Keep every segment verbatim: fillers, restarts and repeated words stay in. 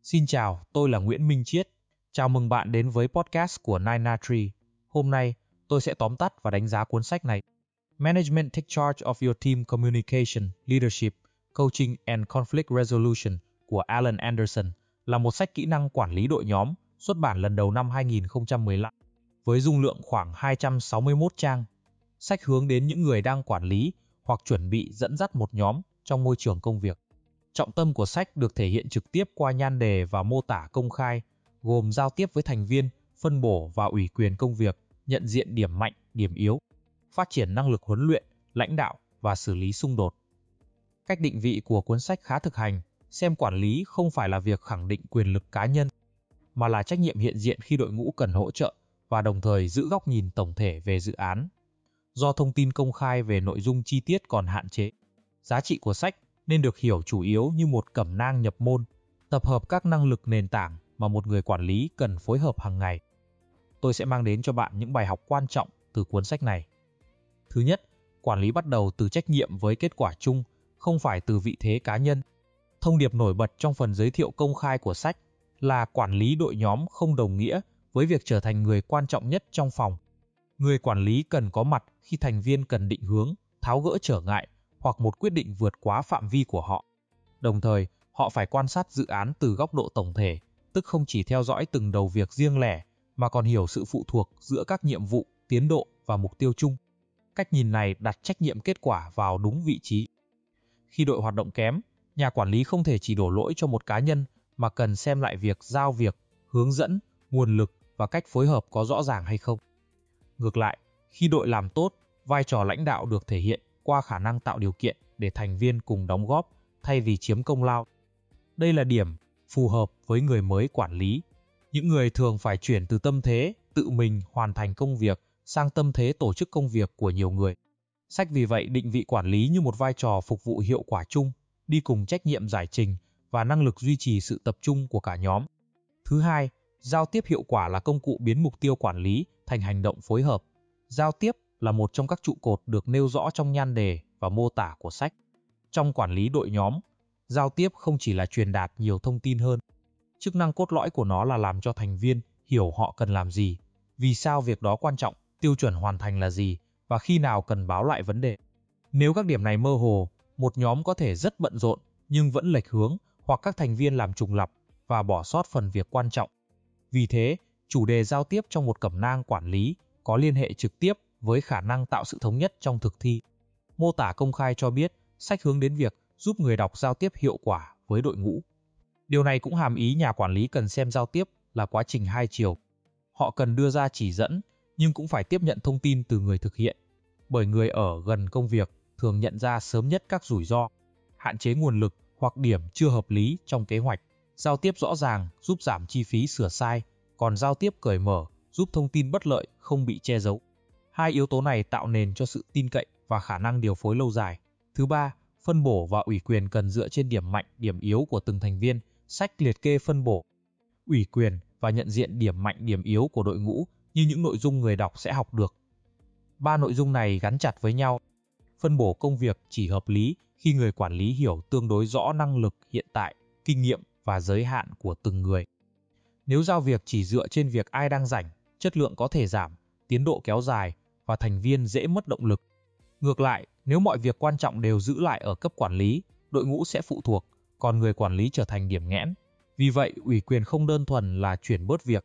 Xin chào, tôi là Nguyễn Minh Chiết. Chào mừng bạn đến với podcast của nine na Tree. Hôm nay, tôi sẽ tóm tắt và đánh giá cuốn sách này. Management Take Charge of Your Team Communication, Leadership, Coaching and Conflict Resolution của Alan Anderson là một sách kỹ năng quản lý đội nhóm xuất bản lần đầu năm hai nghìn không trăm mười lăm với dung lượng khoảng hai trăm sáu mươi mốt trang. Sách hướng đến những người đang quản lý hoặc chuẩn bị dẫn dắt một nhóm trong môi trường công việc. Trọng tâm của sách được thể hiện trực tiếp qua nhan đề và mô tả công khai, gồm giao tiếp với thành viên, phân bổ và ủy quyền công việc, nhận diện điểm mạnh, điểm yếu, phát triển năng lực huấn luyện, lãnh đạo và xử lý xung đột. Cách định vị của cuốn sách khá thực hành, xem quản lý không phải là việc khẳng định quyền lực cá nhân, mà là trách nhiệm hiện diện khi đội ngũ cần hỗ trợ và đồng thời giữ góc nhìn tổng thể về dự án. Do thông tin công khai về nội dung chi tiết còn hạn chế, giá trị của sách nên được hiểu chủ yếu như một cẩm nang nhập môn, tập hợp các năng lực nền tảng mà một người quản lý cần phối hợp hàng ngày. Tôi sẽ mang đến cho bạn những bài học quan trọng từ cuốn sách này. Thứ nhất, quản lý bắt đầu từ trách nhiệm với kết quả chung, không phải từ vị thế cá nhân. Thông điệp nổi bật trong phần giới thiệu công khai của sách là quản lý đội nhóm không đồng nghĩa với việc trở thành người quan trọng nhất trong phòng. Người quản lý cần có mặt khi thành viên cần định hướng, tháo gỡ trở ngại hoặc một quyết định vượt quá phạm vi của họ. Đồng thời, họ phải quan sát dự án từ góc độ tổng thể, tức không chỉ theo dõi từng đầu việc riêng lẻ, mà còn hiểu sự phụ thuộc giữa các nhiệm vụ, tiến độ và mục tiêu chung. Cách nhìn này đặt trách nhiệm kết quả vào đúng vị trí. Khi đội hoạt động kém, nhà quản lý không thể chỉ đổ lỗi cho một cá nhân, mà cần xem lại việc giao việc, hướng dẫn, nguồn lực và cách phối hợp có rõ ràng hay không. Ngược lại, khi đội làm tốt, vai trò lãnh đạo được thể hiện qua khả năng tạo điều kiện để thành viên cùng đóng góp thay vì chiếm công lao. Đây là điểm phù hợp với người mới quản lý. Những người thường phải chuyển từ tâm thế tự mình hoàn thành công việc sang tâm thế tổ chức công việc của nhiều người. Sách vì vậy định vị quản lý như một vai trò phục vụ hiệu quả chung, đi cùng trách nhiệm giải trình và năng lực duy trì sự tập trung của cả nhóm. Thứ hai, giao tiếp hiệu quả là công cụ biến mục tiêu quản lý thành hành động phối hợp. Giao tiếp là một trong các trụ cột được nêu rõ trong nhan đề và mô tả của sách. Trong quản lý đội nhóm, giao tiếp không chỉ là truyền đạt nhiều thông tin hơn. Chức năng cốt lõi của nó là làm cho thành viên hiểu họ cần làm gì, vì sao việc đó quan trọng, tiêu chuẩn hoàn thành là gì và khi nào cần báo lại vấn đề. Nếu các điểm này mơ hồ, một nhóm có thể rất bận rộn nhưng vẫn lệch hướng, hoặc các thành viên làm trùng lặp và bỏ sót phần việc quan trọng. Vì thế, chủ đề giao tiếp trong một cẩm nang quản lý có liên hệ trực tiếp với khả năng tạo sự thống nhất trong thực thi. Mô tả công khai cho biết, sách hướng đến việc giúp người đọc giao tiếp hiệu quả với đội ngũ. Điều này cũng hàm ý nhà quản lý cần xem giao tiếp là quá trình hai chiều. Họ cần đưa ra chỉ dẫn, nhưng cũng phải tiếp nhận thông tin từ người thực hiện. Bởi người ở gần công việc thường nhận ra sớm nhất các rủi ro, hạn chế nguồn lực hoặc điểm chưa hợp lý trong kế hoạch. Giao tiếp rõ ràng giúp giảm chi phí sửa sai, còn giao tiếp cởi mở giúp thông tin bất lợi không bị che giấu. Hai yếu tố này tạo nền cho sự tin cậy và khả năng điều phối lâu dài. Thứ ba, phân bổ và ủy quyền cần dựa trên điểm mạnh, điểm yếu của từng thành viên. Sách liệt kê phân bổ, ủy quyền và nhận diện điểm mạnh, điểm yếu của đội ngũ như những nội dung người đọc sẽ học được. Ba nội dung này gắn chặt với nhau. Phân bổ công việc chỉ hợp lý khi người quản lý hiểu tương đối rõ năng lực hiện tại, kinh nghiệm và giới hạn của từng người. Nếu giao việc chỉ dựa trên việc ai đang rảnh, chất lượng có thể giảm, tiến độ kéo dài và thành viên dễ mất động lực. Ngược lại, nếu mọi việc quan trọng đều giữ lại ở cấp quản lý, đội ngũ sẽ phụ thuộc, còn người quản lý trở thành điểm nghẽn. Vì vậy, ủy quyền không đơn thuần là chuyển bớt việc.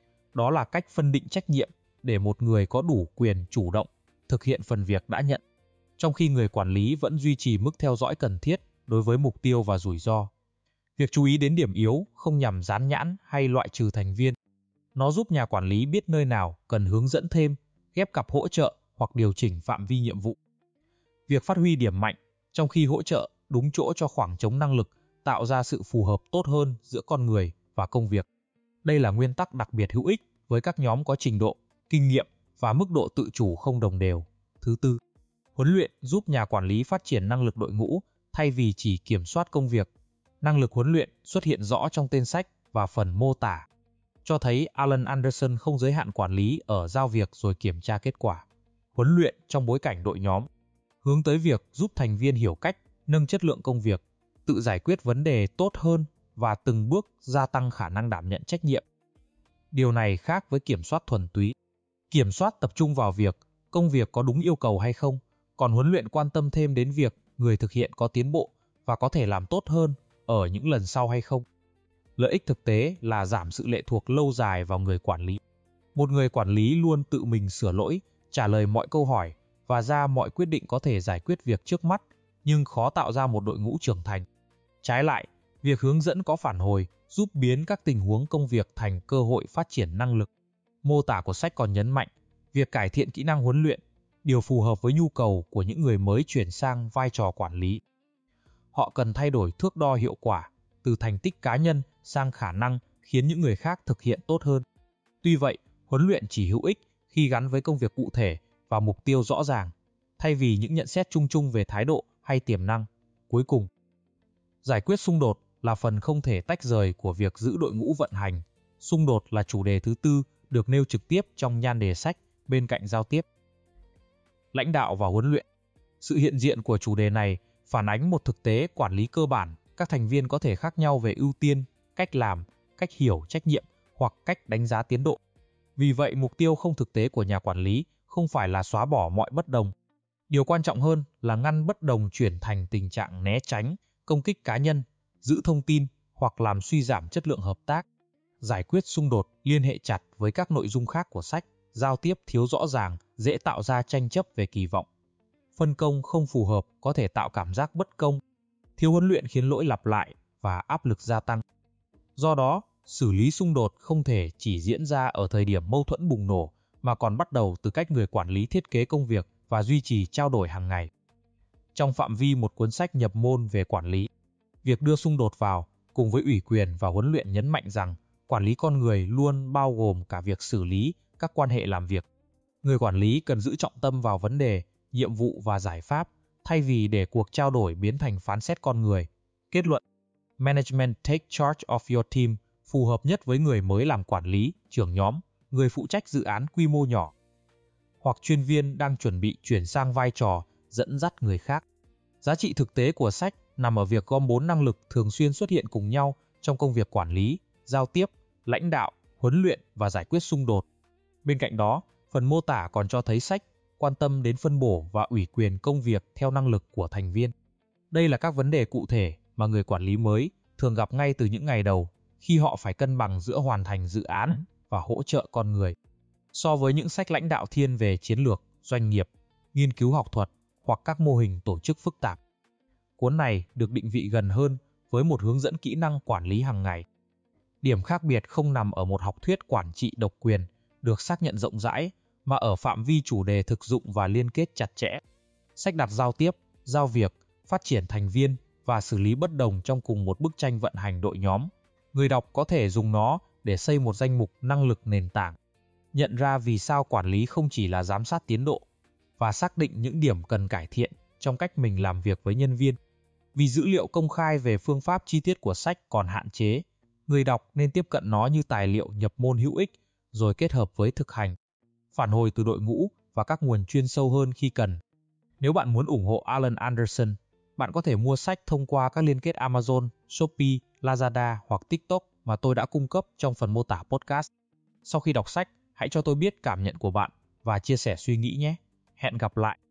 Đó là cách phân định trách nhiệm để một người có đủ quyền chủ động thực hiện phần việc đã nhận, trong khi người quản lý vẫn duy trì mức theo dõi cần thiết đối với mục tiêu và rủi ro. Việc chú ý đến điểm yếu không nhằm dán nhãn hay loại trừ thành viên. Nó giúp nhà quản lý biết nơi nào cần hướng dẫn thêm, ghép cặp hỗ trợ hoặc điều chỉnh phạm vi nhiệm vụ. Việc phát huy điểm mạnh trong khi hỗ trợ đúng chỗ cho khoảng trống năng lực tạo ra sự phù hợp tốt hơn giữa con người và công việc. Đây là nguyên tắc đặc biệt hữu ích với các nhóm có trình độ, kinh nghiệm và mức độ tự chủ không đồng đều. Thứ tư, huấn luyện giúp nhà quản lý phát triển năng lực đội ngũ thay vì chỉ kiểm soát công việc. Năng lực huấn luyện xuất hiện rõ trong tên sách và phần mô tả, cho thấy Alan Anderson không giới hạn quản lý ở giao việc rồi kiểm tra kết quả. Huấn luyện trong bối cảnh đội nhóm hướng tới việc giúp thành viên hiểu cách nâng chất lượng công việc, tự giải quyết vấn đề tốt hơn và từng bước gia tăng khả năng đảm nhận trách nhiệm. Điều này khác với kiểm soát thuần túy. Kiểm soát tập trung vào việc công việc có đúng yêu cầu hay không, còn huấn luyện quan tâm thêm đến việc người thực hiện có tiến bộ và có thể làm tốt hơn ở những lần sau hay không. Lợi ích thực tế là giảm sự lệ thuộc lâu dài vào người quản lý. Một người quản lý luôn tự mình sửa lỗi, trả lời mọi câu hỏi và ra mọi quyết định có thể giải quyết việc trước mắt, nhưng khó tạo ra một đội ngũ trưởng thành. Trái lại, việc hướng dẫn có phản hồi giúp biến các tình huống công việc thành cơ hội phát triển năng lực. Mô tả của sách còn nhấn mạnh việc cải thiện kỹ năng huấn luyện, điều phù hợp với nhu cầu của những người mới chuyển sang vai trò quản lý. Họ cần thay đổi thước đo hiệu quả từ thành tích cá nhân sang khả năng khiến những người khác thực hiện tốt hơn. Tuy vậy, huấn luyện chỉ hữu ích khi gắn với công việc cụ thể và mục tiêu rõ ràng, thay vì những nhận xét chung chung về thái độ hay tiềm năng. Cuối cùng, giải quyết xung đột là phần không thể tách rời của việc giữ đội ngũ vận hành. Xung đột là chủ đề thứ tư được nêu trực tiếp trong nhan đề sách bên cạnh giao tiếp, lãnh đạo và huấn luyện. Sự hiện diện của chủ đề này phản ánh một thực tế quản lý cơ bản. Các thành viên có thể khác nhau về ưu tiên, cách làm, cách hiểu trách nhiệm hoặc cách đánh giá tiến độ. Vì vậy, mục tiêu không thực tế của nhà quản lý không phải là xóa bỏ mọi bất đồng. Điều quan trọng hơn là ngăn bất đồng chuyển thành tình trạng né tránh, công kích cá nhân, giữ thông tin hoặc làm suy giảm chất lượng hợp tác. Giải quyết xung đột liên hệ chặt với các nội dung khác của sách. Giao tiếp thiếu rõ ràng dễ tạo ra tranh chấp về kỳ vọng. Phân công không phù hợp có thể tạo cảm giác bất công. Thiếu huấn luyện khiến lỗi lặp lại và áp lực gia tăng. Do đó, xử lý xung đột không thể chỉ diễn ra ở thời điểm mâu thuẫn bùng nổ, mà còn bắt đầu từ cách người quản lý thiết kế công việc và duy trì trao đổi hàng ngày. Trong phạm vi một cuốn sách nhập môn về quản lý, việc đưa xung đột vào cùng với ủy quyền và huấn luyện nhấn mạnh rằng quản lý con người luôn bao gồm cả việc xử lý các quan hệ làm việc. Người quản lý cần giữ trọng tâm vào vấn đề, nhiệm vụ và giải pháp, thay vì để cuộc trao đổi biến thành phán xét con người. Kết luận: Management take charge of your team phù hợp nhất với người mới làm quản lý, trưởng nhóm, người phụ trách dự án quy mô nhỏ, hoặc chuyên viên đang chuẩn bị chuyển sang vai trò dẫn dắt người khác. Giá trị thực tế của sách nằm ở việc gom bốn năng lực thường xuyên xuất hiện cùng nhau trong công việc quản lý, giao tiếp, lãnh đạo, huấn luyện và giải quyết xung đột. Bên cạnh đó, phần mô tả còn cho thấy sách quan tâm đến phân bổ và ủy quyền công việc theo năng lực của thành viên. Đây là các vấn đề cụ thể mà người quản lý mới thường gặp ngay từ những ngày đầu, khi họ phải cân bằng giữa hoàn thành dự án và hỗ trợ con người. So với những sách lãnh đạo thiên về chiến lược, doanh nghiệp, nghiên cứu học thuật hoặc các mô hình tổ chức phức tạp, cuốn này được định vị gần hơn với một hướng dẫn kỹ năng quản lý hàng ngày. Điểm khác biệt không nằm ở một học thuyết quản trị độc quyền được xác nhận rộng rãi, mà ở phạm vi chủ đề thực dụng và liên kết chặt chẽ. Sách đặt giao tiếp, giao việc, phát triển thành viên và xử lý bất đồng trong cùng một bức tranh vận hành đội nhóm. Người đọc có thể dùng nó để xây một danh mục năng lực nền tảng, nhận ra vì sao quản lý không chỉ là giám sát tiến độ, và xác định những điểm cần cải thiện trong cách mình làm việc với nhân viên. Vì dữ liệu công khai về phương pháp chi tiết của sách còn hạn chế, người đọc nên tiếp cận nó như tài liệu nhập môn hữu ích, rồi kết hợp với thực hành, phản hồi từ đội ngũ và các nguồn chuyên sâu hơn khi cần. Nếu bạn muốn ủng hộ Alan Anderson, bạn có thể mua sách thông qua các liên kết Amazon, Shopee, Lazada hoặc TikTok mà tôi đã cung cấp trong phần mô tả podcast. Sau khi đọc sách, hãy cho tôi biết cảm nhận của bạn và chia sẻ suy nghĩ nhé. Hẹn gặp lại!